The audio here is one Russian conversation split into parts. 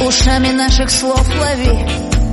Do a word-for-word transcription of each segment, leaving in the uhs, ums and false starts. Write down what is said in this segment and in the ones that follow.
ушами наших слов лови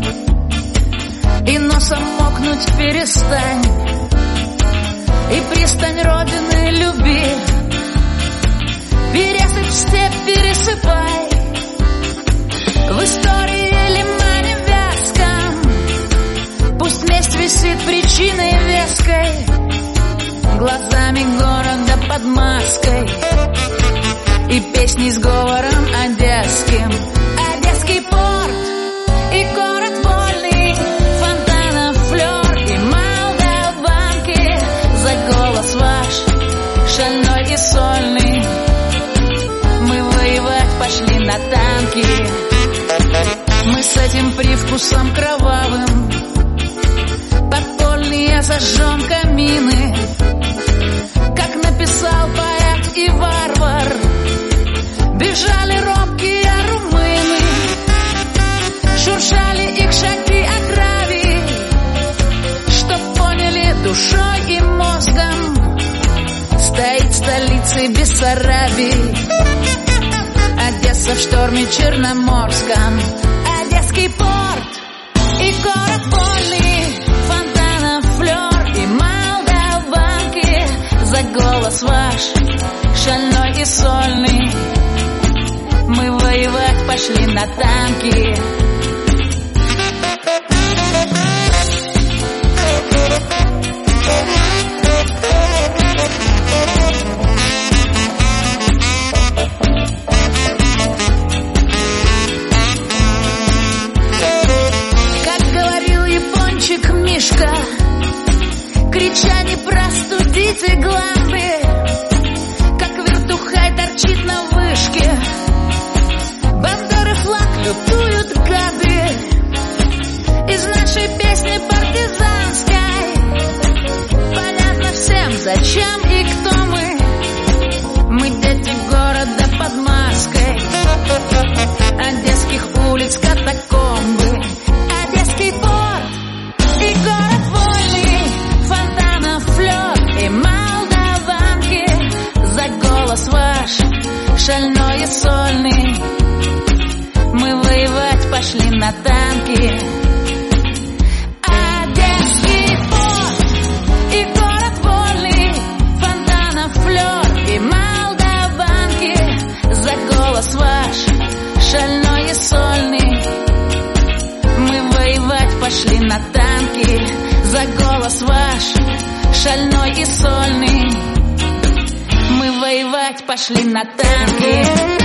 и носом мокнуть перестань, и пристань Родины люби, пересыпь в степь, пересыпай в истории лимане вязком. Пусть месть висит причиной веской, глазами города под маской, и песни с говором одесским. Одесский порт и город вольный, фонтанов флёр и молдаванки. За голос ваш, шальной и сольный, мы воевать пошли на танки. Мы с этим привкусом кровавым подпольные зажжем камины, как написал поэт и варвар. Бежали робкие румыны, шуршали их шаги от гравий, чтоб поняли душой и мозгом, стоит столицей Бессарабии Одесса в шторме Черноморском. Одесский порт и город вольный, фонтанов флёр и молдаванки. За голос ваш, шальной и сольный, мы воевать пошли на танки. Как говорил япончик Мишка, крича не простудите гланды, как вертухай торчит на вышке, бандеры флаг лютуют гады. Из нашей песни партизанской понятно всем, зачем и кто мы. Мы дети города под маской, одесских улиц катакомбы. Одесский порт и город вольный, фонтанов флёр и молдаванки. За голос ваш, шальной и сольный, мы воевать пошли на танки. Одесский порт и город вольный, фонтанов флёр и молдаванки. За голос ваш, шальной и сольный, мы воевать пошли на танки. За голос ваш, шальной и сольный, мы воевать пошли на танки.